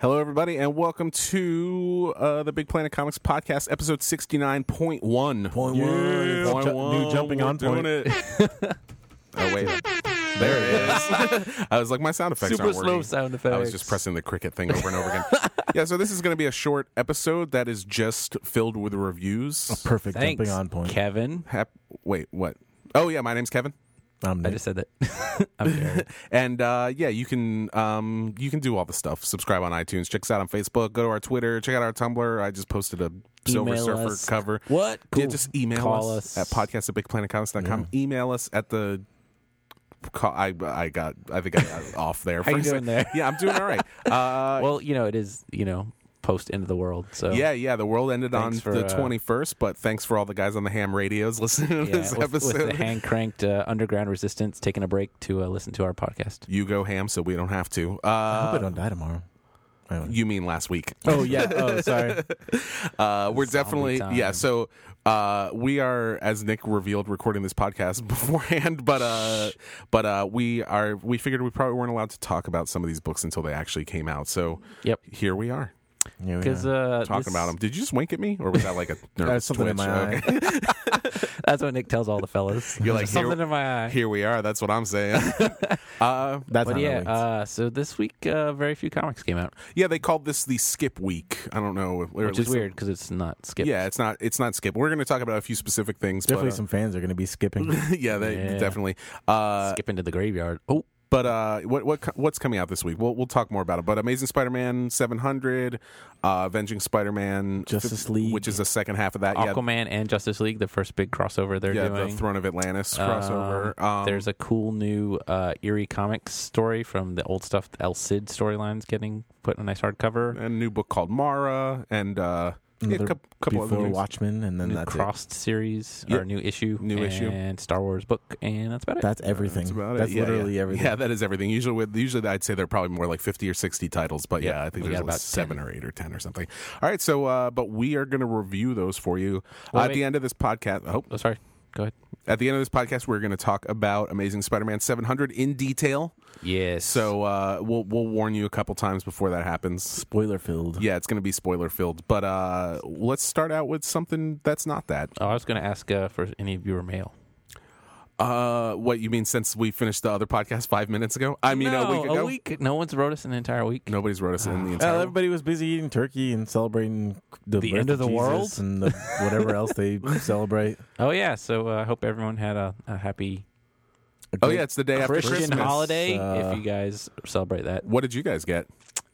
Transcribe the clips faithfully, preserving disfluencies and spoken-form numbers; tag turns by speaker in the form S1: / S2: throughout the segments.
S1: Hello, everybody, and welcome to uh, the Big Planet Comics Podcast, episode sixty-nine point one.
S2: Point one.
S1: Yeah,
S2: Point
S1: ju-
S2: one. New jumping
S1: We're
S2: on
S1: doing
S2: point.
S1: it. Oh, wait. There it is. I was like, my sound effects
S3: Super
S1: aren't
S3: slow
S1: working.
S3: sound effects.
S1: I was just pressing the cricket thing over and over again. Yeah, so this is going to be a short episode that is just filled with reviews.
S2: Perfect
S3: Thanks,
S2: jumping on point.
S3: Kevin.
S1: Hap- wait, what? Oh, yeah, my name's Kevin.
S2: I'm
S3: I
S2: Nick.
S3: just said that. I'm Jared.
S1: And uh, yeah, you can um, you can do all the stuff. Subscribe on iTunes. Check us out on Facebook. Go to our Twitter. Check out our Tumblr. I just posted a Silver
S3: Email
S1: Surfer
S3: us.
S1: cover.
S3: What?
S1: Yeah,
S3: Cool.
S1: just email
S3: Call
S1: us,
S3: us.
S1: at podcast at big planet comics dot com. Email us at the. Call, I I got I think I got off there.
S3: How
S1: for
S3: you
S1: a
S3: doing
S1: sec.
S3: there?
S1: Yeah, I'm doing all right. Uh,
S3: Well, you know, it is, you know, post end of the world. So
S1: yeah, yeah. The world ended on
S3: Thanks for,
S1: the
S3: uh,
S1: twenty-first, but thanks for all the guys on the ham radios listening to
S3: Yeah,
S1: this
S3: with,
S1: episode.
S3: with the hand cranked uh, underground resistance taking a break to uh, listen to our podcast.
S1: You go ham, so we don't have to. Uh,
S2: I hope I don't die tomorrow. I don't-
S1: You mean last week?
S2: Oh yeah. Oh sorry.
S1: Uh, we're
S3: Zombie
S1: definitely
S3: time.
S1: yeah. So uh, we are, as Nick revealed, recording this podcast beforehand, but uh, but uh, we are. We figured we probably weren't allowed to talk about some of these books until they actually came out. So
S3: Yep.
S1: here we are
S2: Here we
S3: Because
S2: are.
S3: uh,
S1: talking
S3: this-
S1: about them. Did you just wink at me, or was that like a nervous
S2: something in
S1: twitch?
S2: my
S1: Okay.
S3: that's what Nick tells all the fellas.
S1: You're like,
S3: something
S1: here-
S3: in my eye.
S1: Here we are. That's what I'm saying. uh,
S2: That's
S3: But
S2: how
S3: yeah,
S2: that
S3: uh, so this week, uh, very few comics came out,
S1: yeah, they called this the Skip Week. I don't know, or at
S3: which is
S1: least-
S3: weird because it's not skipped.
S1: Yeah, it's not. It's not Skip. We're going to talk about a few specific things.
S2: Definitely
S1: but, uh,
S2: some fans are going to be skipping.
S1: yeah, they
S3: Yeah.
S1: definitely. Uh,
S3: Skip into the graveyard. Oh,
S1: But uh, what what co- what's coming out this week? We'll we'll talk more about it. But Amazing Spider-Man seven hundred, uh, Avenging Spider-Man,
S2: Justice League.
S1: which is the second half of that. Yeah,
S3: Aquaman and Justice League, the first big crossover they're
S1: yeah,
S3: doing.
S1: the Throne of Atlantis
S3: Um,
S1: crossover. Um,
S3: There's a cool new uh, Eerie Comics story from the old stuff. The El Cid storyline's getting put in a nice hardcover.
S1: a new book called Mara, and uh, yeah, a
S2: Another
S1: couple, couple other
S2: Before
S1: things.
S2: Watchmen, and then
S3: New
S2: that's
S3: Crossed series
S1: Yep.
S3: or new issue,
S1: New
S3: and
S1: issue.
S3: and Star Wars book, and that's about
S2: it.
S3: it.
S2: That's everything.
S1: That's about it.
S2: That's
S1: Yeah,
S2: literally
S1: yeah.
S2: everything.
S1: Yeah, that is everything. Usually, with usually I'd say they're probably more like fifty or sixty titles, but
S3: Yep,
S1: yeah, I think
S3: we
S1: there's
S3: got
S1: like
S3: about
S1: seven
S3: ten.
S1: or eight or ten or something. All right, so uh, but we are going to review those for you uh,
S3: Wait,
S1: at the
S3: wait.
S1: end of this podcast. Oh,
S3: oh, sorry. Go ahead.
S1: at the end of this podcast, we're going to talk about Amazing Spider-Man seven hundred in detail.
S3: Yes.
S1: So uh, we'll we'll warn you a couple times before that happens.
S2: Spoiler filled.
S1: Yeah, it's going to be spoiler filled. But uh, let's start out with something that's not that.
S3: oh, I was going to ask uh, for any viewer mail.
S1: Uh, what you mean? Since we finished the other podcast five minutes ago? I mean,
S3: no,
S1: a week ago.
S3: A week. No one's wrote us an entire week.
S1: Nobody's wrote us in the entire.
S2: Well, everybody was busy eating turkey and celebrating the,
S3: The
S2: birth
S3: end of the
S2: Jesus
S3: world?
S2: and the, whatever else they celebrate.
S3: Oh yeah. So uh, I hope everyone had a, a happy
S1: Oh yeah, it's the day after
S3: Christian
S1: Christmas.
S3: holiday.
S2: uh,
S3: if you guys celebrate that.
S1: What did you guys get?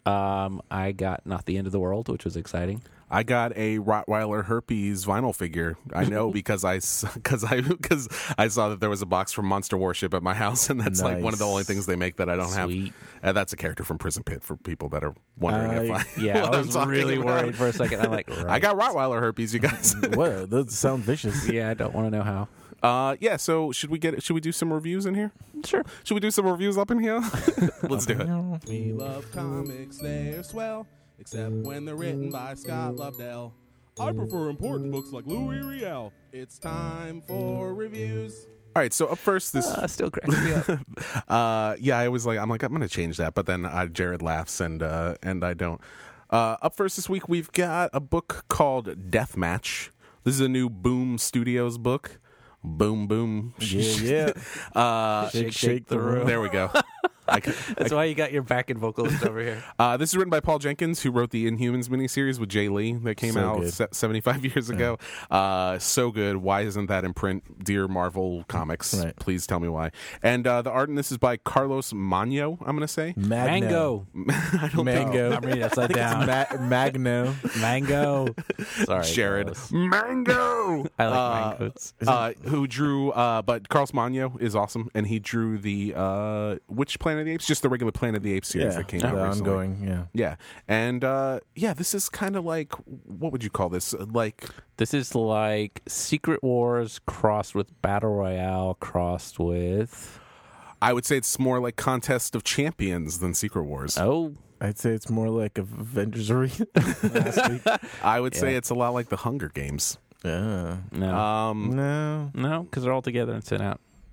S3: Um, I got Not the End of the World, which was exciting.
S1: I got a Rottweiler herpes vinyl figure. I know because I because I because I saw that there was a box from Monster Worship at my house, and that's like one of the
S2: Nice.
S1: only things they make that I don't
S3: Sweet.
S1: have. Uh, that's a character from Prison Pit for people that are wondering if
S2: I-
S1: I
S3: Yeah,
S1: what
S3: I
S1: I'm
S3: was
S1: talking
S3: really
S1: about.
S3: worried for a second. I'm like,
S1: I got Rottweiler herpes, you guys.
S2: What? Those sound vicious.
S3: yeah, I don't want to know how.
S1: uh, yeah. So should we get should we do some reviews in here?
S3: Sure.
S1: Should we do some reviews up in here? Let's do it.
S4: We love comics, they're swell, except when they're written by Scott Lobdell. I prefer important books like Louis Riel. It's time for reviews.
S1: All right. So up first, this.
S3: Uh, still cracks me up.
S1: Uh, yeah, I was like, I'm like, I'm gonna change that, but then uh, Jared laughs and uh, and I don't. Uh, up first this week, we've got a book called Deathmatch. This is a new Boom Studios book. Boom, boom.
S2: Yeah, yeah.
S1: Uh,
S2: Shake, shake the room.
S1: there we go. I could,
S3: That's why you got your backing vocalist over here.
S1: uh, this is written by Paul Jenkins, who wrote the Inhumans miniseries with Jay Lee that came
S2: So
S1: out
S2: good.
S1: se- seventy-five years ago. Uh, so good. Why isn't that in print? Dear Marvel Comics,
S2: Right.
S1: please tell me why. And uh, the art in this is by Carlos Magno, I'm going to say.
S2: Magno.
S3: Mango.
S1: I don't
S2: Mango.
S3: I'm reading it upside down.
S2: Ma- Magno.
S3: Mango. Sorry,
S1: Jared
S3: Carlos.
S1: Mango.
S3: I like
S1: Uh,
S3: mangoes.
S1: uh, who drew? Uh, but Carlos Magno is awesome, and he drew the uh, which Planet of the Apes? Just the regular Planet of the Apes series
S2: Yeah,
S1: that came
S2: the
S1: out recently.
S2: ongoing. Yeah.
S1: Yeah, and uh, yeah, this is kind of like what would you call this? Like
S3: This is like Secret Wars crossed with Battle Royale crossed with.
S1: I would say it's more like Contest of Champions than Secret Wars.
S3: Oh,
S2: I'd say it's more like Avengers Arena last week.
S1: I would say
S3: Yeah.
S1: it's a lot like the Hunger Games.
S2: Yeah.
S3: no.
S1: Um,
S2: No.
S3: no, because they're all together and sent out.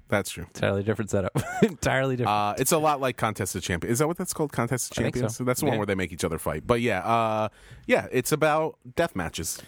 S1: That's true.
S3: Entirely different setup. Entirely different.
S1: Uh, it's a lot like Contest of Champions. Is that what that's called? Contest of
S3: I think
S1: Champions?
S3: so.
S1: That's the one
S3: Yeah.
S1: where they make each other fight. But yeah, uh, yeah, it's about death matches.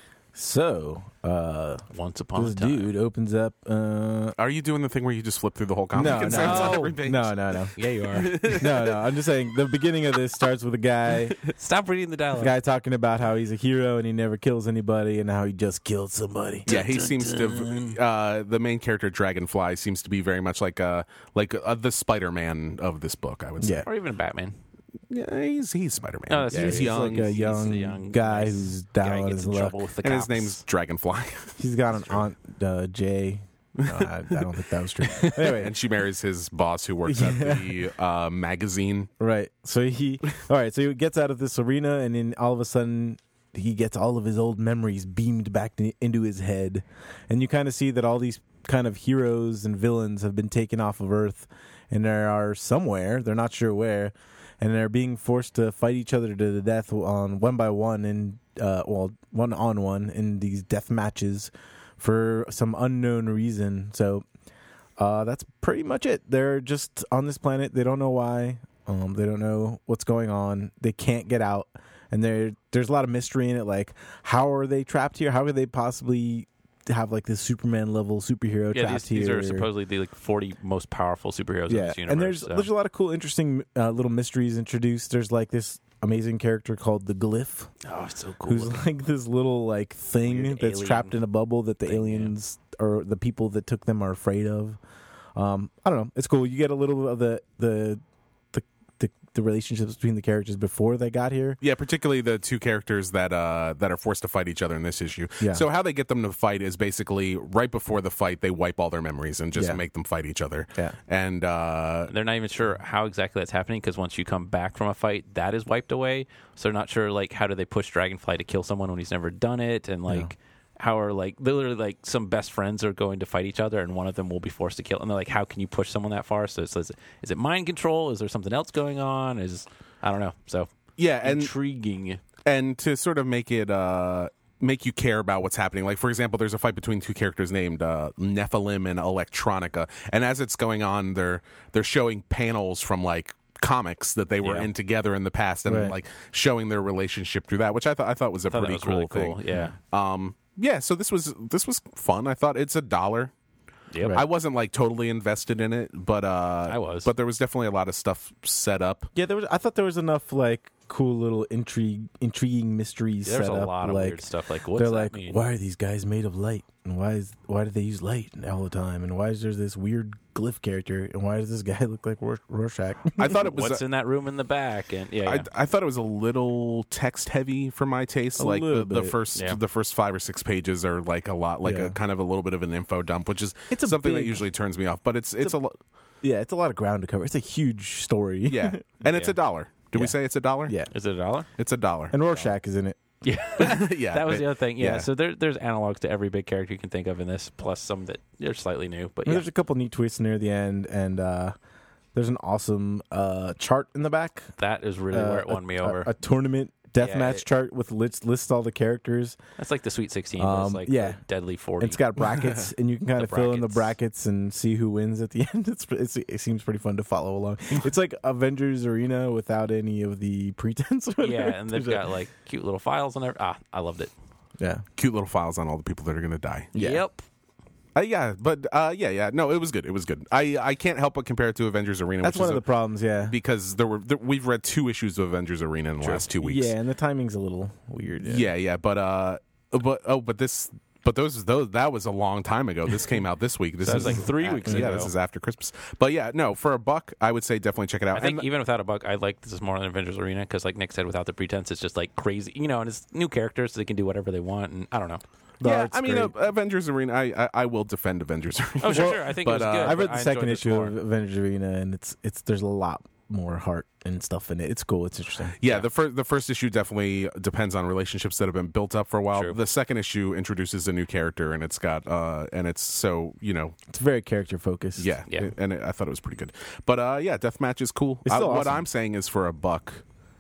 S2: So, uh,
S3: Once upon
S2: this
S3: a time.
S2: dude opens up. Uh,
S1: Are you doing the thing where you just flip through the whole comic?
S2: no,
S1: and say it's on every
S2: no,
S1: page?
S2: no, no, no,
S3: Yeah, you are.
S2: no, no. I'm just saying the beginning of this starts with a guy,
S3: Stop reading the
S2: a
S3: dialogue.
S2: guy talking about how he's a hero and he never kills anybody and how he just killed somebody.
S1: Yeah, he seems to. Uh, the main character, Dragonfly, seems to be very much like uh like uh, the Spider-Man of this book. I would say.
S2: Yeah.
S3: Or even Batman.
S1: Yeah, he's he's Spider-Man.
S3: No, that's
S1: yeah,
S3: true.
S1: he's
S2: He's
S1: young,
S2: like a
S3: He's
S2: young,
S3: the young
S2: guy
S3: nice
S2: who's down
S3: guy
S2: on
S3: gets
S2: his
S3: in
S2: luck.
S3: trouble with the
S1: and
S3: cops.
S1: his name's Dragonfly.
S2: He's got an aunt, uh, Jay. No, I, I don't think that was true. Anyway,
S1: And she marries his boss, who works at the uh, magazine.
S2: right. So he, all right. So he gets out of this arena, and then all of a sudden, he gets all of his old memories beamed back to, into his head, and you kind of see that all these kind of heroes and villains have been taken off of Earth, and they are somewhere. They're not sure where, and they're being forced to fight each other to the death on one by one, and uh, well, one on one in these death matches for some unknown reason. So uh, that's pretty much it. They're just on this planet. They don't know why. Um, they don't know what's going on. They can't get out, and there there's a lot of mystery in it. Like, how are they trapped here? How could they possibly have like this Superman level superhero
S3: Yeah,
S2: trapped
S3: these, these
S2: here?
S3: are supposedly the like forty most powerful superheroes in
S2: Yeah,
S3: this universe.
S2: and there's
S3: so.
S2: there's a lot of cool, interesting uh, little mysteries introduced. There's like this amazing character called the Glyph,
S3: oh, it's so cool.
S2: who's like this little like thing
S3: Weird
S2: that's
S3: alien
S2: trapped in a bubble that the
S3: thing,
S2: aliens or the people that took them are afraid of. Um, I don't know. It's cool. You get a little of the the the the, the relationships between the characters before they got here.
S1: Yeah, particularly the two characters that uh, that are forced to fight each other in this issue.
S2: Yeah.
S1: So how they get them to fight is basically right before the fight, they wipe all their memories and just
S2: Yeah.
S1: make them fight each other.
S2: Yeah.
S1: And uh,
S3: They're not even sure how exactly that's happening because once you come back from a fight, that is wiped away. So they're not sure like how do they push Dragonfly to kill someone when he's never done it, and like how are like literally like some best friends are going to fight each other, and one of them will be forced to kill. And they're like, how can you push someone that far? So it's, is it mind control? Is there something else going on? Is I don't know. So
S1: yeah, and
S3: intriguing.
S1: and to sort of make it uh, make you care about what's happening. Like, for example, there's a fight between two characters named uh, Nephilim and Electronica, and as it's going on, they're they're showing panels from like comics that they were
S3: Yeah.
S1: in together in the past, and
S2: Right.
S1: like showing their relationship through that, which I thought I thought was a
S3: I thought
S1: pretty
S3: that was
S1: cool
S3: really
S1: thing.
S3: cool. Yeah.
S1: Um, yeah, so this was this was fun. I thought it's a dollar.
S3: Yep.
S1: I wasn't like totally invested in it, but uh,
S3: I was.
S1: But there was definitely a lot of stuff set up.
S2: Yeah, there was. I thought there was enough like cool little intrigue, intriguing mysteries
S3: There's
S2: set
S3: a
S2: up.
S3: lot of
S2: like,
S3: weird stuff. Like what's
S2: they're
S3: that
S2: like,
S3: mean?
S2: why are these guys made of light? And why is why do they use light all the time? And why is there this weird glyph character? And why does this guy look like Ror- Rorschach?
S1: I thought it was.
S3: What's in that room in the back? And yeah, yeah.
S1: I, I thought it was a little text heavy for my taste.
S2: A
S1: like the,
S2: little
S1: the
S2: bit.
S1: first
S3: Yeah.
S1: the first five or six pages are like a lot, like
S2: Yeah.
S1: a kind of a little bit of an info dump, which is
S2: It's a
S1: something that
S2: big-
S1: usually turns me off. But it's it's,
S2: a-
S1: a, lo-
S2: Yeah, it's a lot of ground to cover. It's a huge story.
S1: yeah, and it's
S3: Yeah.
S1: a dollar. Did we
S2: Yeah.
S1: say it's a dollar?
S2: yeah.
S3: Is it a dollar?
S1: it's a dollar.
S2: And Rorschach is in it.
S3: Yeah.
S1: yeah,
S3: That was
S1: but-
S3: the other thing. Yeah.
S1: yeah.
S3: So there, there's analogs to every big character you can think of in this, plus some that are slightly new. But
S2: And
S3: yeah,
S2: There's a couple neat twists near the end, and uh, there's an awesome uh, chart in the back.
S3: that is really
S2: Uh,
S3: where it won
S2: a,
S3: me
S2: a-
S3: over.
S2: A, tournament deathmatch
S3: Yeah, it-
S2: chart with lists lists all the characters.
S3: That's like the Sweet sixteen.
S2: Um,
S3: was like
S2: yeah.
S3: the Deadly forty.
S2: It's got brackets, and you can kind
S3: The
S2: of fill in the
S3: brackets.
S2: brackets and see who wins at the end. It's, it's it seems pretty fun to follow along. It's like Avengers Arena without any of the pretense. or whatever.
S3: yeah, and they've
S2: There's a-
S3: got like cute little files and everything. Ah, I loved it.
S2: yeah.
S1: cute little files on all the people that are going to die.
S2: Yeah.
S3: Yep.
S1: Uh, yeah, but uh, yeah, yeah. No, it was good. It was good. I, I can't help but compare it to Avengers Arena,
S2: That's
S1: which
S2: one
S1: is
S2: of
S1: a-
S2: the problems. Yeah.
S1: because there were there, we've read two issues of Avengers Arena in the last two weeks.
S2: Yeah, and the timing's a little weird. Yeah.
S1: yeah, yeah. But uh, but oh, but this, but those those that was a long time ago. This came out this week. This
S3: That
S1: is
S3: was like three weeks
S1: yeah,
S3: ago.
S1: this is after Christmas. But yeah, no, for a buck, I would say definitely check it out.
S3: I think
S1: And-
S3: even without a buck, I like this is more than Avengers Arena because, like Nick said, without the pretense, it's just like crazy, you know. And it's new characters, so they can do whatever they want. And I don't know.
S2: The
S1: yeah,
S2: art's
S1: I mean,
S2: great.
S1: uh, Avengers Arena. I, I I will defend Avengers Arena.
S3: Oh, sure,
S2: Well,
S3: sure. I think
S1: but,
S3: it was
S1: uh,
S3: good.
S2: I read
S3: but
S2: the second
S3: enjoyed this
S2: issue
S3: more.
S2: of Avengers Arena, and it's it's there's a lot more heart and stuff in it. It's cool. It's interesting.
S1: Yeah,
S3: Yeah.
S1: the first the first issue definitely depends on relationships that have been built up for a while.
S3: True.
S1: The second issue introduces a new character, and it's got uh, and it's so you know,
S2: It's very character focused.
S1: yeah,
S3: Yeah.
S1: and it, I thought it was pretty good. But uh, yeah, deathmatch is cool.
S2: It's
S1: Uh,
S2: still
S1: what
S2: awesome.
S1: I'm saying is for a buck,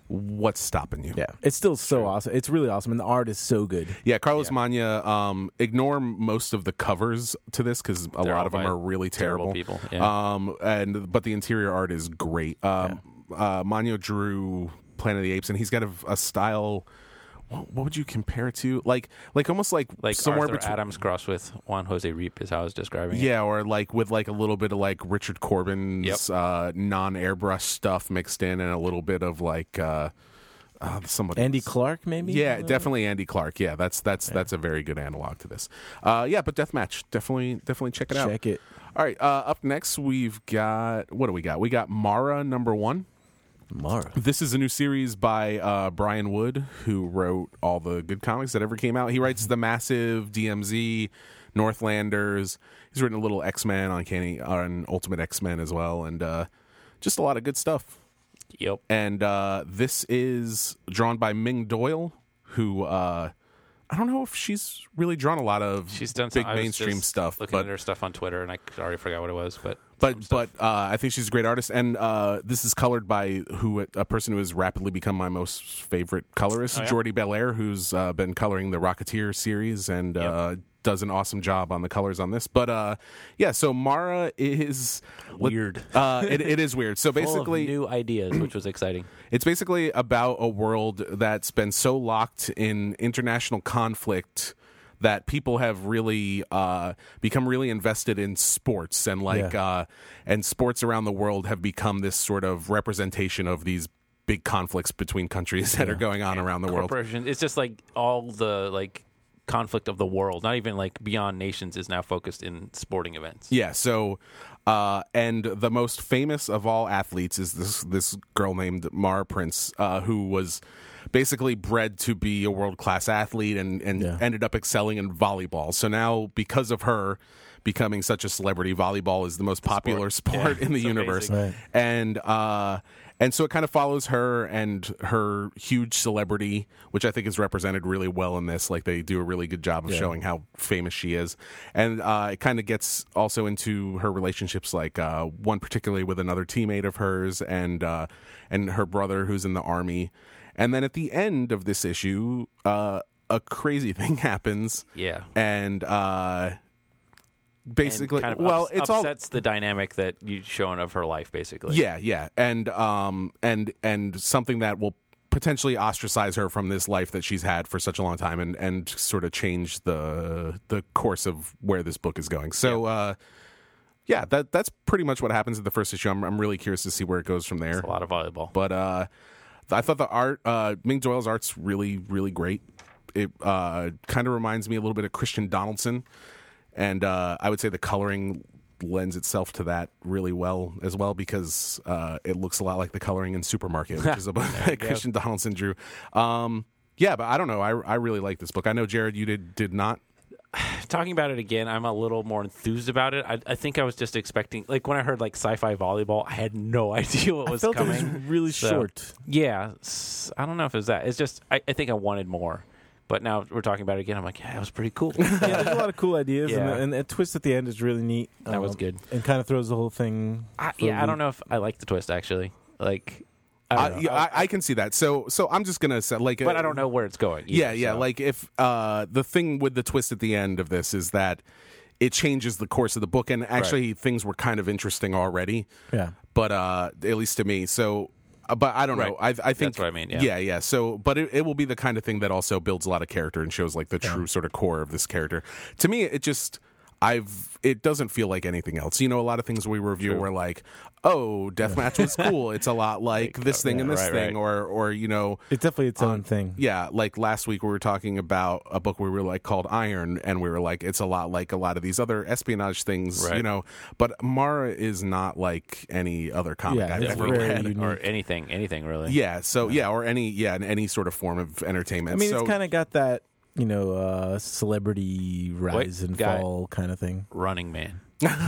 S1: what's stopping you?
S2: Yeah, it's still so awesome. It's really awesome, and the art is so good.
S1: Yeah, Carlos Manya. Um, ignore most of the covers to this because a
S3: They're
S1: lot
S3: all
S1: of them
S3: by
S1: are really
S3: terrible
S1: terrible.
S3: people, yeah.
S1: Um, and but the interior art is great. Um, uh, Manya drew Planet of the Apes, and he's got a, a style. What, what would you compare it to? Like, like almost like
S3: Like
S1: somewhere
S3: Arthur
S1: between.
S3: Adams crossed with Juan Jose Reap is how I was describing it.
S1: Yeah, or like with like a little bit of like Richard Corbin's
S3: Yep.
S1: uh, non-airbrush stuff mixed in, and a little bit of like uh, uh, somebody.
S2: Andy Clark, maybe.
S1: Yeah, definitely Andy Clark. Yeah, that's that's that's a very good analog to this. Uh, yeah, but Deathmatch, definitely definitely check it out.
S2: Check it.
S1: All right, uh, up next we've got what do we got? We got Mara number one.
S2: Mara.
S1: This is a new series by uh, Brian Wood, who wrote all the good comics that ever came out. He writes the massive D M Z, Northlanders. He's written a little X-Men on Canny, on Ultimate X-Men as well, and uh, just a lot of good stuff.
S3: Yep.
S1: And uh, this is drawn by Ming Doyle, who uh, I don't know if she's really drawn a lot of
S3: She's done
S1: big
S3: some, I was
S1: mainstream
S3: just
S1: stuff,
S3: Looking
S1: but
S3: at her stuff on Twitter, and I already forgot what it was, but
S1: but but uh, I think she's a great artist, and uh, this is colored by who a person who has rapidly become my most favorite colorist,
S3: Oh, yeah?
S1: Jordi Belair, who's uh, been coloring the Rocketeer series and
S3: Yep.
S1: uh, does an awesome job on the colors on this. But uh, yeah, so Mara is
S3: weird.
S1: Uh, it, it is weird. So
S3: Full of
S1: basically,
S3: new ideas, which was exciting.
S1: it's basically about a world that's been so locked in international conflict that people have really uh, become really invested in sports, and like
S2: Yeah.
S1: uh, and sports around the world have become this sort of representation of these big conflicts between countries that are going on around the world.
S3: Corporation. It's just like all the like conflict of the world, not even like beyond nations, is now focused in sporting events.
S1: Yeah, so uh, and the most famous of all athletes is this this girl named Mara Prince, uh, who was basically bred to be a world class athlete and, and
S2: Yeah.
S1: ended up excelling in volleyball. So now, because of her becoming such a celebrity, volleyball is the most popular sport,
S3: Yeah,
S1: in the
S3: it's
S1: universe.
S3: amazing.
S2: Right.
S1: And uh, and so it kind of follows her and her huge celebrity, which I think is represented really well in this. Like they do a really good job of
S2: Yeah.
S1: showing how famous she is, and uh, it kind of gets also into her relationships, like uh, one particularly with another teammate of hers, and uh, and her brother who's in the army. And then at the end of this issue, uh, a crazy thing happens,
S3: Yeah.
S1: and uh, basically,
S3: And kind of
S1: well,
S3: ups-
S1: it's all
S3: upsets the dynamic that you've shown of her life, basically.
S1: yeah, yeah, and um, and and something that will potentially ostracize her from this life that she's had for such a long time, and and sort of change the the course of where this book is going. So, uh, yeah, that that's pretty much what happens in the first issue. I'm I'm really curious to see where it goes from there.
S3: It's a lot of volleyball.
S1: But uh, I thought the art, uh, Ming Doyle's art's really, really great. It uh, kind of reminds me a little bit of Christian Donaldson, and uh, I would say the coloring lends itself to that really well as well, because uh, it looks a lot like the coloring in Supermarket, which is a book that
S3: go.
S1: Christian Donaldson drew. Um, yeah, but I don't know. I, I really like this book. I know, Jared, you did did not.
S3: Talking about it again, I'm a little more enthused about it. I, I think I was just expecting, like when I heard like sci-fi volleyball, I had no idea what
S2: I
S3: was
S2: felt
S3: coming.
S2: it was really
S3: So,
S2: short.
S3: Yeah, s- I don't know if it was that. It's just I, I think I wanted more, but now we're talking about it again. I'm like, yeah, that was pretty cool.
S2: Yeah, there's a lot of cool ideas,
S3: Yeah.
S2: and, and a twist at the end is really neat.
S3: That was
S2: um,
S3: good.
S2: and kind of throws the whole thing.
S3: I,
S2: for a
S3: yeah, I
S2: loop.
S3: don't know if I like the twist actually. Like, I don't
S1: I,
S3: know.
S1: yeah, I, I can see that. So so I'm just gonna say like,
S3: but
S1: uh,
S3: I don't know where it's going. either,
S1: Yeah, yeah.
S3: so.
S1: Like if uh, the thing with the twist at the end of this is that it changes the course of the book, and actually things were kind of interesting already.
S2: Yeah.
S1: But uh, at least to me, so. uh, But I don't know. I, I think
S3: That's what I mean, yeah.
S1: yeah, yeah. So, but it, it will be the kind of thing that also builds a lot of character and shows like the true sort of core of this character. To me, it just I've it doesn't feel like anything else. You know, a lot of things we review
S3: True.
S1: were like, oh, Deathmatch was cool. It's a lot like this thing
S3: yeah,
S1: and this
S3: right,
S1: thing,
S3: right.
S1: or or you know,
S2: It's definitely its
S1: Um,
S2: own thing.
S1: yeah, like last week we were talking about a book we were like called Iron, and we were like, it's a lot like a lot of these other espionage things,
S3: Right.
S1: you know. But Mara is not like any other comic
S2: Yeah,
S1: I've
S2: it's
S1: ever
S2: very
S1: read.
S2: unique.
S3: or anything, anything really.
S1: Yeah, so yeah, or any yeah, in any sort of form of entertainment.
S2: I mean,
S1: so,
S2: it's kind of got that, you know, uh, celebrity rise and
S3: guy.
S2: fall kind of thing.
S3: Running Man.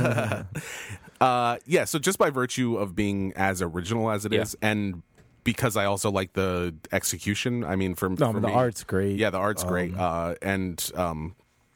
S1: uh, yeah. So just by virtue of being as original as it is,
S3: Yeah.
S1: and because I also like the execution. I mean, for,
S2: No,
S1: for
S2: but the
S1: me,
S2: art's great.
S1: Yeah, the art's great,
S2: Um,
S1: uh, and um,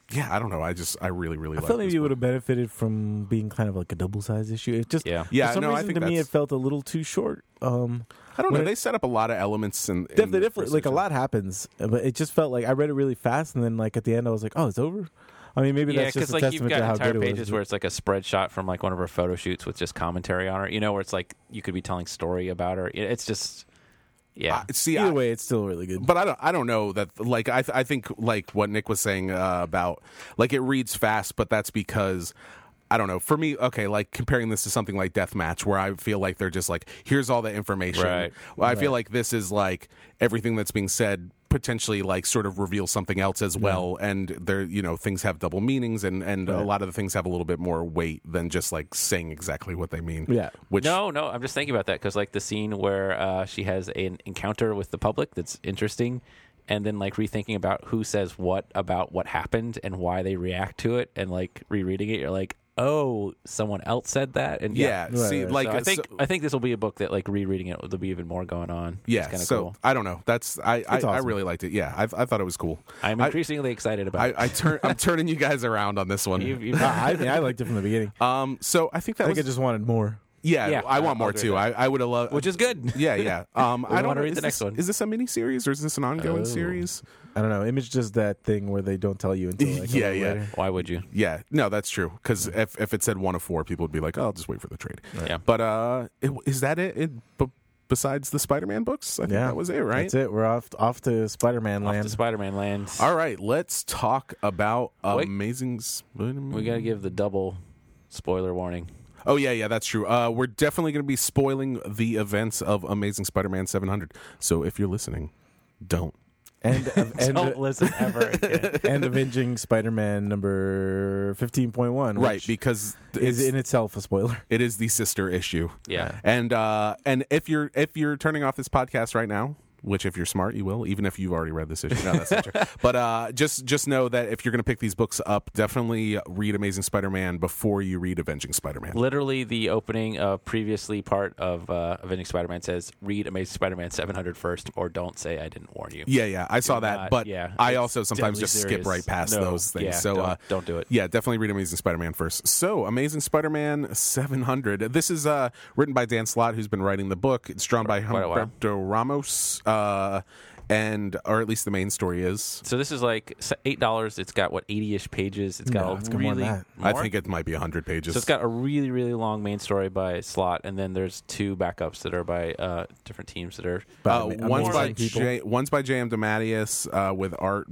S1: yeah, I don't know. I just I really really
S2: I
S1: like
S2: felt
S1: this
S2: maybe it
S1: book.
S2: would have benefited from being kind of like a double sized issue. It just
S3: Yeah.
S1: Yeah,
S2: for some
S1: no, I
S2: reason
S1: think
S2: to me it
S1: that's-
S2: felt a little too short. Um,
S1: I don't know.
S2: when it-
S1: They set up a lot of elements and
S2: definitely, definitely, like a lot happens, but it just felt like I read it really fast, and then like at the end I was like, oh, it's over. I mean, maybe
S3: Yeah,
S2: that's just
S3: because
S2: a
S3: like you've
S2: testament to
S3: got
S2: how
S3: entire
S2: good it
S3: pages
S2: was.
S3: where it's like a spread shot from like one of her photo shoots with just commentary on her. You know, where it's like you could be telling story about her. It- It's just, yeah.
S1: Uh, see,
S2: Either
S1: I,
S2: way, it's still really good.
S1: but I don't. I don't know that. Like I, th- I think like what Nick was saying uh, about like it reads fast, but that's because I don't know. For me, okay, like comparing this to something like Deathmatch, where I feel like they're just like, here's all the information.
S3: Right.
S1: Well, I feel like this is like everything that's being said potentially like sort of reveals something else as well, and there, you know, things have double meanings, and and a
S2: Right.
S1: lot of the things have a little bit more weight than just like saying exactly what they mean.
S2: Yeah.
S1: Which
S3: No, no, I'm just thinking about that because like the scene where uh, she has an encounter with the public that's interesting, and then like rethinking about who says what about what happened and why they react to it, and like rereading it, you're like, oh, someone else said that, and
S1: yeah,
S2: Right,
S1: see,
S2: right.
S1: like
S3: so I think
S1: so-
S3: I think this will be a book that like rereading it there'll be even more going on.
S1: yeah.
S3: it's kind of
S1: So
S3: cool.
S1: I don't know. That's I I,
S2: It's
S1: I
S2: awesome.
S1: really liked it. Yeah, I I thought it was cool.
S3: I'm
S1: I-
S3: increasingly excited about
S1: I,
S3: it.
S1: I turn I'm turning you guys around on this one.
S3: You've- you've-
S2: I, I mean, I liked it from the beginning.
S1: Um, so I think that
S2: I think
S1: was
S2: I just wanted more.
S1: yeah,
S3: Yeah,
S1: I
S3: I-
S1: want more
S3: I'll agree
S1: too.
S3: with
S1: I, I would have loved
S3: which is good.
S1: yeah, yeah. Um, I don't
S3: wanna
S1: know.
S3: read
S1: is
S3: the next
S1: this-
S3: one.
S1: Is this a mini series or is this an ongoing
S3: Oh.
S1: series?
S2: I don't know. Image does that thing where they don't tell you until like a
S1: Yeah,
S2: little
S1: yeah.
S2: later.
S3: Why would you?
S1: Yeah, no, that's true. Because if if it said one of four, people would be like, "Oh, I'll just wait for the trade."
S3: Yeah.
S1: But uh, it, is that it? it b- besides the Spider-Man books, I think
S2: Yeah,
S1: that was it, right?
S2: That's it. We're off off to Spider-Man
S3: Off
S2: land.
S3: to Spider-Man land.
S1: All right, let's talk about
S3: Wait.
S1: Amazing. Spider-Man.
S3: We got to give the double spoiler warning.
S1: Oh yeah, yeah, that's true. Uh, we're definitely going to be spoiling the events of Amazing Spider-Man seven hundred. So if you're listening, don't.
S2: and and
S3: Don't listen ever again.
S2: and Avenging Spider-Man number fifteen point one,
S1: Right, because
S2: is
S1: it's,
S2: in itself a spoiler.
S1: it is the sister issue.
S3: Yeah.
S1: And uh, and if you're if you're turning off this podcast right now, which if you're smart you will, even if you've already read this issue. No, that's not true. But uh, just just know that if you're going to pick these books up, definitely read Amazing Spider-Man before you read Avenging Spider-Man.
S3: Literally, the opening uh, previously part of uh, Avenging Spider-Man says, "Read Amazing Spider-Man seven hundred first, or don't say I didn't warn you."
S1: Yeah, yeah, I saw
S3: Do
S1: that,
S3: not-
S1: but
S3: yeah,
S1: I
S3: it's
S1: also sometimes
S3: deadly
S1: just skip
S3: serious.
S1: right past
S3: No,
S1: those things.
S3: yeah,
S1: so
S3: don't,
S1: uh,
S3: don't do it.
S1: Yeah, definitely read Amazing Spider-Man first. So, Amazing Spider-Man seven hundred. This is uh, written by Dan Slott, who's been writing the book. It's drawn by
S3: quite a while.
S1: Humberto Ramos, uh, and or at least the main story is.
S3: So this is like s- eight dollars. It's got what eighty-ish pages. It's got
S2: No,
S3: a
S2: it's got more
S3: really.
S2: than that.
S1: I
S3: More?
S1: think it might be one hundred pages.
S3: So it's got a really, really long main story by Slott, and then there's two backups that are by uh, different teams that are
S1: Uh,
S2: Spider-Man-
S1: one's
S2: Amazing
S1: by
S2: people.
S1: J, one's by J M DeMatteis uh, with art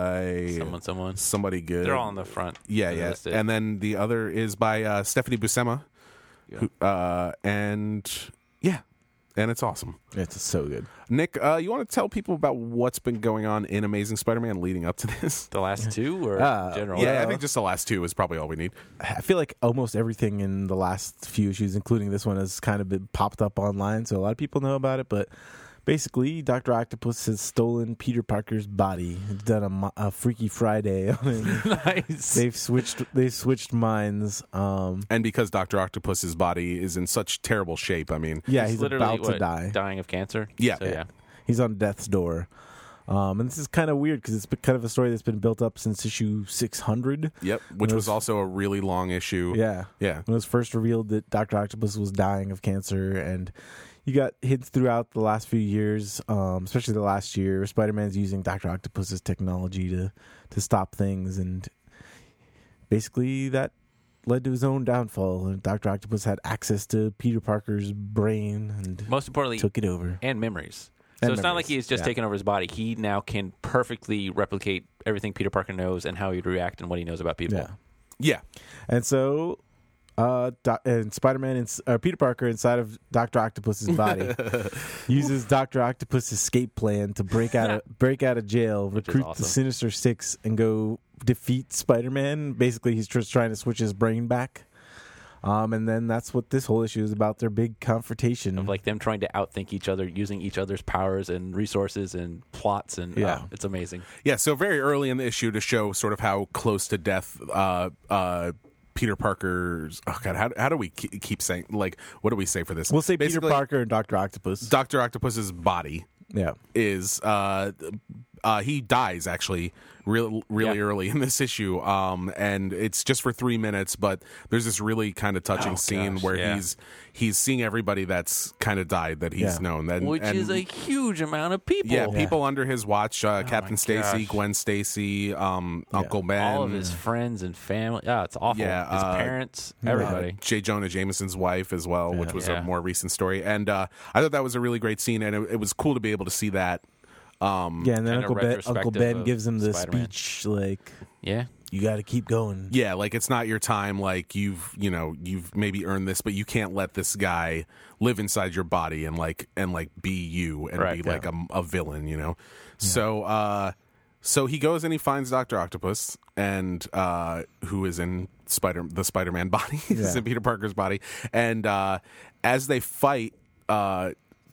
S1: by
S3: someone, someone.
S1: somebody good.
S3: They're all on the front.
S1: yeah,
S3: They're
S1: yeah.
S3: listed.
S1: And then the other is by uh, Stephanie Buscema,
S3: Yeah.
S1: who, uh, and yeah, and it's awesome.
S2: It's so good.
S1: Nick, uh, you want to tell people about what's been going on in Amazing Spider-Man leading up to this?
S3: The last two, or
S2: Uh,
S3: general?
S1: Yeah, I
S2: Well-
S1: think just the last two is probably all we need.
S2: I feel like almost everything in the last few issues, including this one, has kind of been popped up online, so a lot of people know about it. But basically, Doctor Octopus has stolen Peter Parker's body. He's done a, mo- a Freaky Friday on him.
S3: nice.
S2: They've switched. They've switched minds. Um,
S1: And because Doctor Octopus's body is in such terrible shape, I mean,
S2: yeah, he's,
S3: literally
S2: about to
S3: what,
S2: die.
S3: dying of cancer.
S1: Yeah.
S3: So, yeah.
S2: He's on death's door. Um, and this is kind of weird because it's been kind of a story that's been built up since issue six hundred.
S1: yep, which
S2: It
S1: was
S2: was-
S1: also a really long issue.
S2: Yeah.
S1: Yeah.
S2: When it was first revealed that Doctor Octopus was dying of cancer, and you got hints throughout the last few years, um, especially the last year, Spider-Man's using Doctor Octopus's technology to, to stop things, and basically that led to his own downfall, and Doctor Octopus had access to Peter Parker's brain and
S3: Most importantly,
S2: took it over.
S3: and memories. So
S2: And
S3: it's not like
S2: memories,
S3: he's just
S2: yeah.
S3: taken over his body. He now can perfectly replicate everything Peter Parker knows and how he'd react and what he knows about people.
S2: Yeah.
S1: Yeah.
S2: And so, uh, doc- and Spider-Man and uh, Peter Parker inside of Doctor Octopus's body uses Doctor Octopus' escape plan to break out of break out of jail,
S3: Which is
S2: recruit
S3: awesome.
S2: the Sinister Six, and go defeat Spider-Man. Basically, he's just trying to switch his brain back. Um, and then that's what this whole issue is about, their big confrontation.
S3: Of like them trying to outthink each other, using each other's powers and resources and plots, and
S2: Yeah.
S3: oh, it's amazing.
S1: Yeah, so very early in the issue to show sort of how close to death uh, uh, Peter Parker's. Oh God, how, how do we keep, keep saying like what do we say for this?
S2: we'll say Peter
S1: Basically,
S2: Parker and Doctor Octopus.
S1: Doctor Octopus's body
S2: yeah.
S1: is uh, uh, he dies actually really really
S3: Yeah.
S1: early in this issue, um, and it's just for three minutes. But there's this really kind of touching
S3: Oh,
S1: scene
S3: gosh,
S1: where
S3: yeah.
S1: he's he's seeing everybody that's kind of died that he's
S2: Yeah.
S1: known, and,
S3: Which
S1: and,
S3: is a huge amount of people.
S1: yeah,
S2: Yeah.
S1: people under his watch, uh, Captain
S3: my
S1: Stacy,
S3: gosh.
S1: Gwen Stacy, um, Uncle Ben,
S3: All of his friends and family. Yeah, it's awful.
S1: Yeah,
S3: his
S1: uh,
S3: parents,
S1: uh,
S3: everybody.
S1: J. Jonah Jameson's wife as well, which
S2: Yeah.
S1: was
S3: Yeah.
S1: a more recent story. And uh, I thought that was a really great scene, and it, it was cool to be able to see that. Um,
S2: Yeah, and then
S3: Kinda
S2: Uncle Ben, Uncle
S3: retrospective
S2: Ben
S3: of
S2: gives him the
S3: Spider-Man.
S2: speech like,
S3: Yeah.
S2: "You got to keep going."
S1: yeah, like it's not your time. Like you've, you know, you've maybe earned this, but you can't let this guy live inside your body and like and like be you and
S3: Right,
S1: be like a, a villain, you know. So, uh, so he goes and he finds Doctor Octopus, and uh, who is in Spider the Spider-Man body, he's
S2: Yeah.
S1: in Peter Parker's body, and uh, as they fight, uh,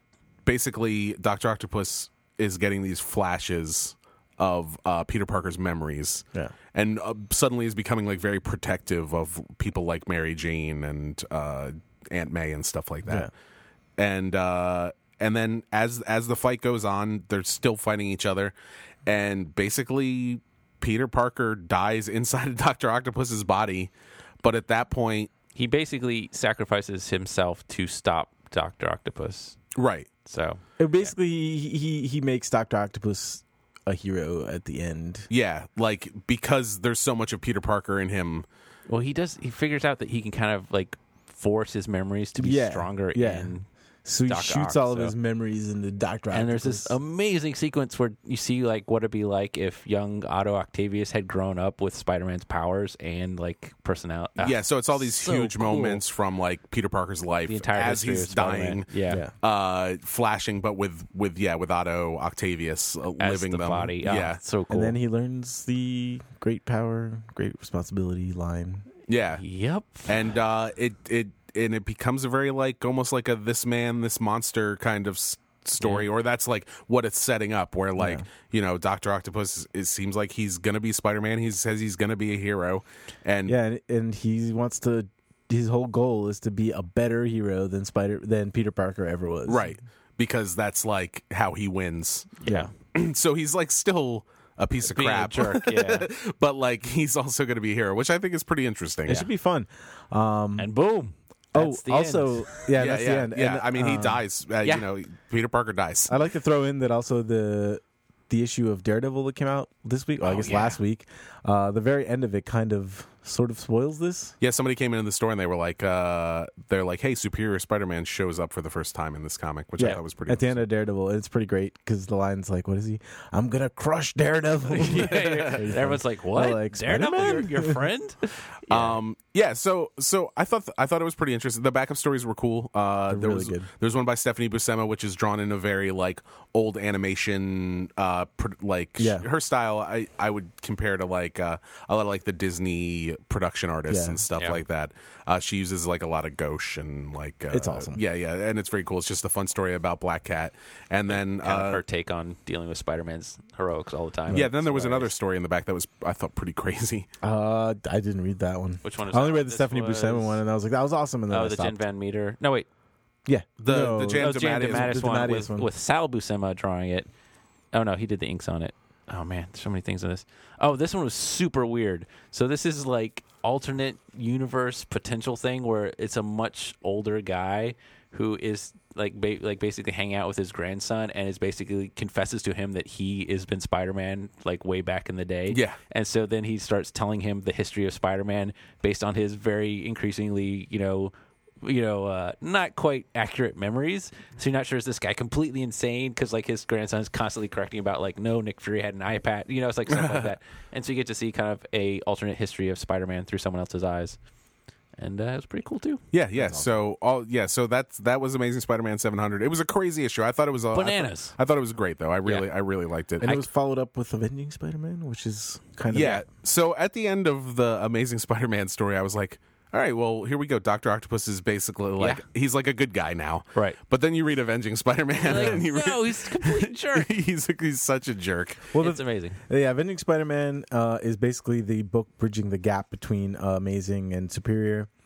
S1: basically Doctor Octopus is getting these flashes of uh, Peter Parker's memories,
S2: Yeah.
S1: and uh, suddenly is becoming like very protective of people like Mary Jane and uh, Aunt May and stuff like that. And uh, and then as as the fight goes on, they're still fighting each other, and basically Peter Parker dies inside of Doctor Octopus's body. But at that point,
S3: He basically sacrifices himself to stop Doctor Octopus.
S1: right?
S3: So
S2: It basically, he, he he makes Doctor Octopus a hero at the end.
S1: Yeah, like because there's so much of Peter Parker in him.
S3: well he does he figures out that he can kind of like force his memories to be
S2: Yeah,
S3: stronger
S2: yeah.
S3: in
S2: So he
S3: Doc
S2: shoots
S3: Ock,
S2: all of
S3: so-
S2: his memories into Doctor Octopus.
S3: and there's this amazing sequence where you see like what it'd be like if young Otto Octavius had grown up with Spider-Man's powers and like personality.
S1: Yeah, so it's all these
S3: so
S1: huge
S3: cool.
S1: moments from like Peter Parker's life
S3: The entire
S1: as
S3: history
S1: he's
S3: of Spider-Man.
S1: dying,
S3: Yeah.
S2: Yeah.
S1: uh, flashing, but with with yeah, with Otto Octavius uh,
S3: As
S1: living
S3: the
S1: them.
S3: body. Oh,
S1: Yeah,
S3: it's so cool.
S2: And then he learns the great power, great responsibility line.
S1: yeah,
S3: Yep.
S1: and uh, it it and it becomes a very like almost like a this man this monster kind of s- story, or that's like what it's setting up. Where like
S2: Yeah.
S1: you know, Doctor Octopus, it seems like he's gonna be Spider-Man. He says he's gonna be a hero, and
S2: Yeah, and, and he wants to. His whole goal is to be a better hero than Spider than Peter Parker ever was.
S1: right, because that's like how he wins.
S2: Yeah.
S1: So he's like still a piece of
S3: Being a
S1: crap,
S3: jerk, yeah.
S1: but like he's also going to be a hero, which I think is pretty interesting.
S2: It should be fun. Um,
S3: And boom.
S2: oh,
S3: That's the
S2: also,
S3: end.
S2: yeah,
S1: yeah,
S2: that's
S1: yeah,
S2: the end.
S1: yeah.
S2: And,
S1: I mean, he
S2: um,
S1: dies. Uh,
S3: yeah.
S1: You know, Peter Parker dies.
S2: I'd like to throw in that also the the issue of Daredevil that came out this week, or I
S1: Oh,
S2: guess
S1: yeah.
S2: last week. Uh, the very end of it kind of sort of spoils this.
S1: Yeah, somebody came into the store and they were like, uh, they're like, "Hey, Superior Spider-Man shows up for the first time in this comic," which I thought was pretty.
S2: At the
S1: awesome.
S2: end of Daredevil, and it's pretty great because the line's like, "What is he? I'm gonna crush Daredevil."
S3: Yeah, everyone's like, "What?
S2: Or like,
S3: Daredevil, your,
S2: Spider-Man?
S3: your friend?"
S1: Um, yeah, so so I thought th- I thought it was pretty interesting. The backup stories were cool. Uh,
S2: They're
S1: there
S2: really
S1: was
S2: good.
S1: there's one by Stephanie Buscema, which is drawn in a very like old animation, uh, pr- like sh-
S2: Yeah.
S1: her style. I I would compare to like uh, a lot of like the Disney production artists
S2: Yeah.
S1: and stuff
S3: Yeah.
S1: like that. Uh, she uses like a lot of gouache and like uh,
S2: It's awesome.
S1: Yeah, yeah, and it's very cool. It's just a fun story about Black Cat, and then
S3: Kind of
S1: uh,
S3: her take on dealing with Spider-Man's heroics all the time.
S1: yeah, then there was
S3: Hilarious.
S1: another story in the back that was I thought pretty crazy.
S2: Uh, I didn't read that one.
S3: Which one is
S2: I only
S3: that?
S2: read the
S3: This
S2: Stephanie
S3: was-
S2: Buscema one, and I was like, "That was awesome." And then
S3: Oh,
S2: I
S3: the
S2: stopped.
S3: Jen Van Meter. No, wait.
S2: Yeah,
S1: The-
S2: no,
S1: the Jan
S3: Oh, Jan
S1: DeMatteis-
S3: DeMatteis
S2: the
S3: one,
S2: DeMatteis
S3: with,
S2: one.
S3: with Sal Buscema drawing it. Oh no, he did the inks on it. Oh man, so many things in this. Oh, this one was super weird. So this is like alternate universe potential thing where it's a much older guy who is like ba- like basically hanging out with his grandson and is basically confesses to him that he has been Spider-Man like way back in the day.
S1: Yeah.
S3: And so then he starts telling him the history of Spider-Man based on his very increasingly, you know, you know, uh, not quite accurate memories. So you're not sure, is this guy completely insane? Because like his grandson's constantly correcting about like, no, Nick Fury had an iPad. You know, it's like stuff like that. And so you get to see kind of a alternate history of Spider-Man through someone else's eyes. And uh, it was pretty cool too.
S1: Yeah, yeah. So all yeah, so that's that was Amazing Spider-Man seven hundred. It was a crazy issue. I thought it was a,
S3: Bananas.
S1: I thought, I thought it was great though. I really
S3: Yeah.
S1: I really liked it.
S2: and
S1: I-
S2: it was followed up with Avenging Spider-Man, which is kind of
S1: yeah. So at the end of the Amazing Spider-Man story, I was like, all right, well, here we go. Doctor Octopus is basically like
S3: Yeah.
S1: he's like a good guy now.
S3: Right.
S1: But then you read Avenging Spider-Man
S3: Like,
S1: and you read,
S3: no, he's a complete jerk.
S1: he's he's such a jerk.
S2: Well,
S3: It's amazing.
S2: Yeah, Avenging Spider-Man uh, is basically the book bridging the gap between uh, Amazing and Superior.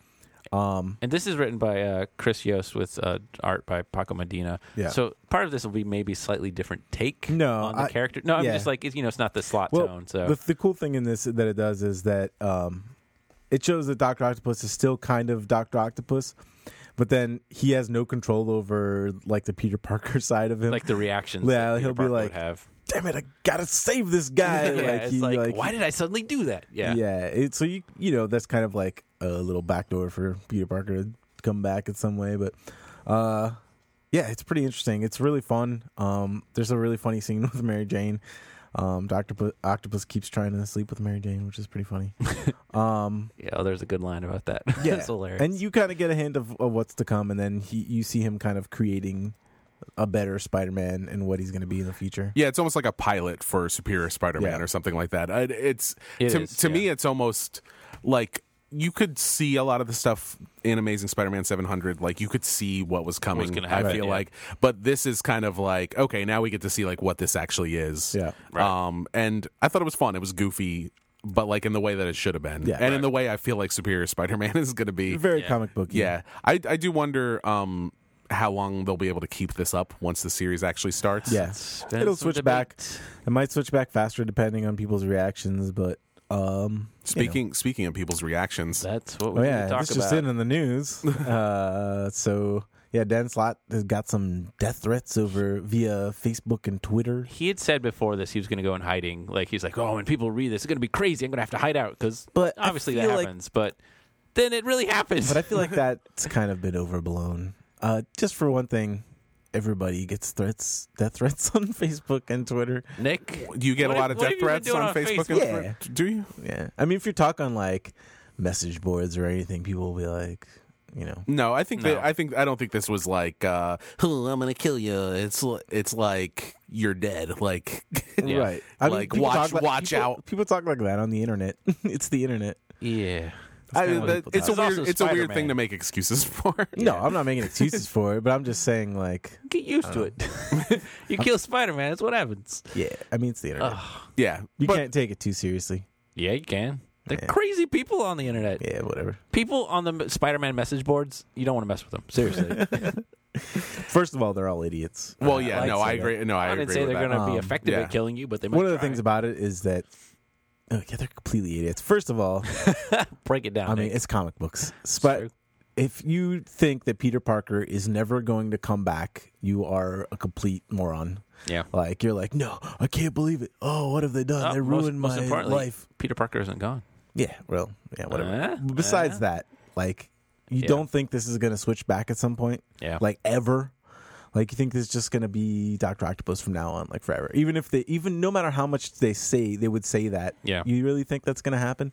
S2: Um,
S3: And this is written by uh, Chris Yost with uh, art by Paco Medina.
S2: Yeah.
S3: So part of this will be maybe slightly different take
S2: No,
S3: on the
S2: I-
S3: character. No, I'm
S2: yeah.
S3: just like, it's, you know, it's not the slot
S2: well,
S3: tone. So
S2: the, the cool thing in this that it does is that um, it shows that Doctor Octopus is still kind of Doctor Octopus, but then he has no control over like the Peter Parker side of him.
S3: like the reactions
S2: Yeah,
S3: that Peter
S2: he'll be
S3: Parker
S2: like,
S3: would have.
S2: damn it, I gotta save this guy.
S3: yeah,
S2: like,
S3: it's
S2: he,
S3: like, why did I suddenly do that? Yeah.
S2: Yeah. It, so you you know that's kind of like a little backdoor for Peter Parker to come back in some way, but uh, yeah, it's pretty interesting. It's really fun. Um, there's a really funny scene with Mary Jane. Um, Doctor P- Octopus keeps trying to sleep with Mary Jane, which is pretty funny. Um,
S3: Yeah, oh, there's a good line about that.
S2: yeah,
S3: It's hilarious.
S2: and you kind of get a hint of, of what's to come, and then he you see him kind of creating a better Spider-Man and what he's going to be in the future.
S1: Yeah, it's almost like a pilot for Superior Spider-Man
S2: Yeah.
S1: or something like that. I- It's
S3: It
S1: to,
S3: is,
S1: to
S3: yeah.
S1: me, it's almost like you could see a lot of the stuff in Amazing Spider-Man seven hundred. Like you could see what was coming.
S3: gonna
S1: I
S3: happen,
S1: feel
S3: yeah.
S1: like, but this is kind of like okay, now we get to see like what this actually is.
S2: Yeah.
S3: Right.
S1: Um, and I thought it was fun. It was goofy, but like in the way that it should have been.
S2: Yeah.
S1: and in
S3: Right.
S1: the way I feel like Superior Spider-Man is going to be.
S2: Very
S3: Yeah.
S2: comic book.
S1: Yeah, I I do wonder um how long they'll be able to keep this up once the series actually starts.
S2: Yeah.
S3: It's been
S2: It'll
S3: some
S2: switch back.
S3: debate.
S2: It might switch back faster depending on people's reactions, but um, you know.
S1: Speaking speaking of people's reactions,
S3: That's what we
S2: Oh
S3: need
S2: yeah,
S3: to talk
S2: it's
S3: about.
S2: just in in the news. uh, so yeah, Dan Slott has got some death threats over via Facebook and Twitter.
S3: He had said before this he was going to go in hiding. Like he's like, oh, when people read this, it's going to be crazy. I'm going to have to hide out because
S2: But I
S3: obviously that
S2: feel like-
S3: happens. But then it really happens.
S2: But I feel like that's kind of been overblown. Uh, just for one thing, everybody gets threats, death threats on Facebook and Twitter.
S3: Nick,
S1: do you get
S3: What
S1: a lot
S3: have-
S1: of
S3: what
S1: death
S3: have you been
S1: threats
S3: doing
S1: on
S3: on
S1: Facebook?
S2: Facebook?
S1: and Twitter? Do you?
S2: Yeah, I mean, if you talk on like message boards or anything, people will be like, you know,
S1: No, I think
S3: No.
S1: that I think I don't think this was like, uh, "Oh, I'm gonna kill you." It's li- it's like you're dead. Like,
S3: Yeah.
S2: right? I
S1: Like,
S2: people
S1: watch-
S2: talk like-
S1: watch
S2: people-
S1: out.
S2: People talk like that on the internet. It's the internet.
S3: yeah.
S1: I,
S2: kinda what
S1: that-
S2: people
S1: it's a
S2: talk.
S3: It's
S1: weird
S3: also
S1: it's a weird
S3: Spider-Man.
S1: thing to make excuses for.
S2: No, I'm not making excuses for it, but I'm just saying, like,
S3: Get used to it. You kill Spider-Man, that's what happens.
S2: yeah. I mean, it's the internet.
S3: Ugh.
S1: Yeah,
S2: you
S1: but
S2: can't take it too seriously.
S3: Yeah, you can. They're
S2: Yeah.
S3: crazy people on the internet.
S2: Yeah, whatever.
S3: People on the Spider-Man message boards, you don't want to mess with them. Seriously.
S2: First of all, they're all idiots.
S1: well,
S2: Uh,
S1: yeah,
S2: I'd
S1: no, I
S2: say
S1: agree. No, I,
S3: I, didn't
S1: agree
S3: say
S1: with
S3: they're
S1: that.
S3: going to be
S2: Um,
S3: effective
S1: yeah.
S3: at killing you, but they
S2: that.
S3: might
S2: One of the
S3: try.
S2: things about it is that, oh, yeah, they're completely idiots. First of all,
S3: Break it down.
S2: I mean,
S3: Nick.
S2: it's comic books.
S3: It's
S2: But
S3: true.
S2: if you think that Peter Parker is never going to come back, you are a complete moron.
S3: Yeah.
S2: Like, you're like, no, I can't believe it. Oh, what have they done?
S3: Oh,
S2: they
S3: most-
S2: ruined
S3: most
S2: my
S3: importantly,
S2: life.
S3: Peter Parker isn't gone.
S2: Yeah, well, yeah, whatever.
S3: Uh,
S2: Besides
S3: uh,
S2: that, like, you
S3: Yeah.
S2: don't think this is going to switch back at some point?
S3: Yeah.
S2: Like, ever? Like, you think this is just going to be Doctor Octopus from now on, like, forever? Even if they, even no matter how much they say, they would say that.
S3: Yeah.
S2: You really think that's going to happen?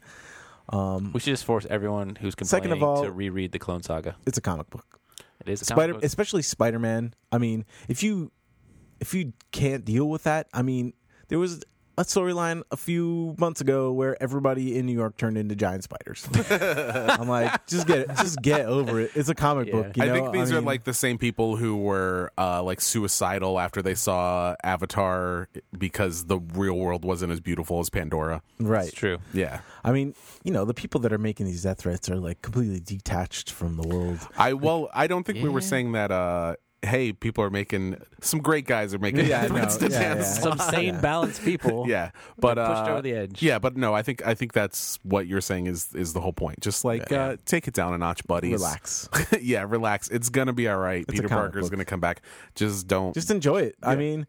S2: Um,
S3: We should just force everyone who's
S2: Second
S3: complaining
S2: of all-
S3: to reread the Clone Saga.
S2: it's a comic book.
S3: It is a comic
S2: Spider,
S3: book.
S2: especially Spider-Man. I mean, if you if you can't deal with that, I mean, there was a storyline a few months ago where everybody in New York turned into giant spiders. I'm like, just get it, just get over it. It's a comic
S3: Yeah.
S2: book. You
S1: I
S2: know?
S1: think these are
S2: mean,
S1: like the same people who were uh, like suicidal after they saw Avatar because the real world wasn't as beautiful as Pandora.
S2: right.
S3: It's true.
S1: Yeah,
S2: I mean, you know, the people that are making these death threats are like completely detached from the world.
S1: I well, I don't think we were
S3: Yeah.
S1: saying that. Uh, hey, people are making some great guys are making
S2: Yeah, I
S1: threats
S2: know.
S1: to
S2: Yeah,
S1: Dan
S2: yeah.
S3: Some
S1: Slott.
S3: sane,
S2: Yeah.
S3: balanced people.
S1: Yeah, but
S3: They're pushed
S1: uh,
S3: over the edge.
S1: Yeah, but no, I think I think that's what you're saying is is the whole point. Just like
S3: Yeah.
S1: uh, take it down a notch, buddies.
S2: Relax.
S1: yeah, relax. It's gonna be all right.
S2: a
S1: Peter
S2: comic
S1: Parker's
S2: book.
S1: gonna come back. Just don't.
S2: Just enjoy it. I
S1: Yeah.
S2: mean,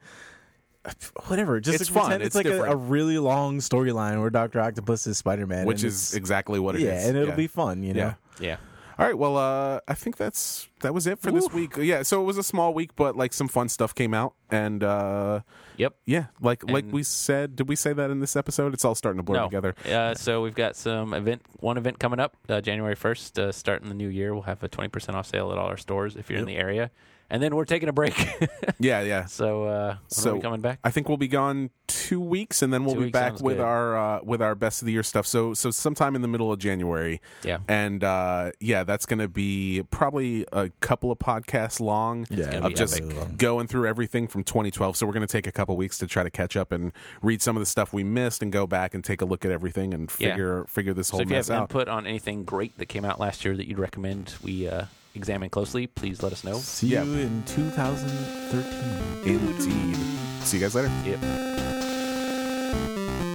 S2: whatever. Just
S1: It's
S2: like
S1: fun.
S2: pretend
S1: It's
S2: It's, like a,
S1: different.
S2: a really long storyline where Doctor Octopus is Spider-Man,
S1: which
S2: and
S1: is
S2: it's-
S1: exactly what it is.
S2: yeah, and it'll
S1: Yeah.
S2: be fun. You know.
S1: Yeah.
S3: Yeah.
S1: All right. Well, uh, I think that's that was it for this week. Yeah. So it was a small week, but like some fun stuff came out, and uh,
S3: Yep.
S1: yeah, like like
S3: And-
S1: we said, did we say that in this episode? It's all starting to blur
S3: No.
S1: together.
S3: Uh, so we've got some event, one event coming up, uh, January first, uh, starting the new year. We'll have a twenty percent off sale at all our stores if you're in
S2: Yep.
S3: the area. and then we're taking a break.
S1: Yeah, yeah.
S3: So uh, when
S1: So
S3: are we coming back?
S1: I think we'll be gone two weeks, and then we'll
S3: Two
S1: be
S3: weeks
S1: back
S3: sounds
S1: with
S3: good.
S1: our uh, with our best of the year stuff. So so sometime in the middle of January.
S3: Yeah.
S1: And uh, yeah, that's going to be probably a couple of podcasts long.
S2: Yeah,
S3: gonna
S1: of
S3: be
S1: just
S3: epic.
S1: going through everything from twenty twelve. So we're going to take a couple weeks to try to catch up and read some of the stuff we missed, and go back and take a look at everything and
S3: Yeah.
S1: figure figure this
S3: So
S1: whole
S3: if you
S1: mess
S3: have
S1: out.
S3: input on anything great that came out last year that you'd recommend we uh, examine closely, please let us know.
S2: See
S1: Yeah.
S2: you in two thousand thirteen.
S1: Indeed. See you guys later.
S3: Yep.